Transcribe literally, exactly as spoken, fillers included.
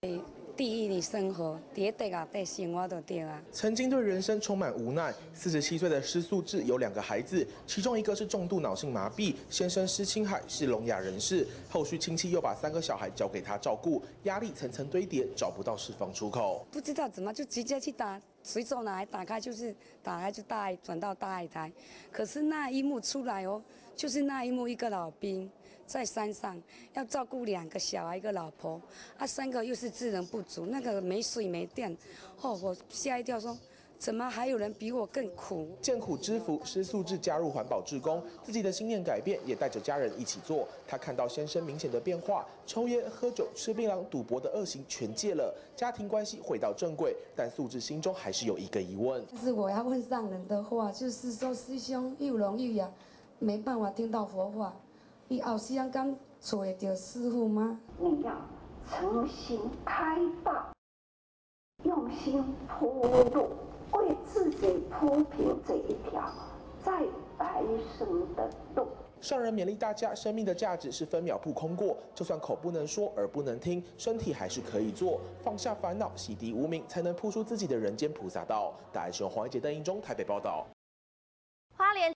第一，你生活第一地啊，地生活就对啊。 曾经对人生充满无奈，四十七岁的施素智有两个孩子，其中一个是重度脑性麻痹，先生施清海是聋哑人士，后续亲戚又把三个小孩交给他照顾，压力层层堆叠，找不到释放出口。 不知道怎么就直接去打，随手拿来打开就是打开就大爱转到大爱台，可是那一幕出来哦，就是那一幕一个老兵在山上要照顾两个小孩一个老婆，啊三个又是智能不足，那个没水没电，哦我吓一跳说。怎么还有人比我更苦？ 见苦知福，施素智加入环保志工，自己的信念改变，也带着家人一起做。他看到先生明显的变化，抽烟、喝酒、吃槟榔、赌博的恶行全戒了，家庭关系回到正轨。但素智心中还是有一个疑问。 但是我要问上人的话，就是说师兄又聋又哑，没办法听到佛法，你后世人敢找得到师父吗？ 你要诚心开道，用心铺路。为自己铺平这一条在来生的路。 上人勉励大家，生命的价值是分秒不空过，就算口不能说，耳不能听，身体还是可以做。放下烦恼，洗涤无明，才能铺出自己的人间菩萨道。大爱是黄一杰、邓英中台北报道。 花莲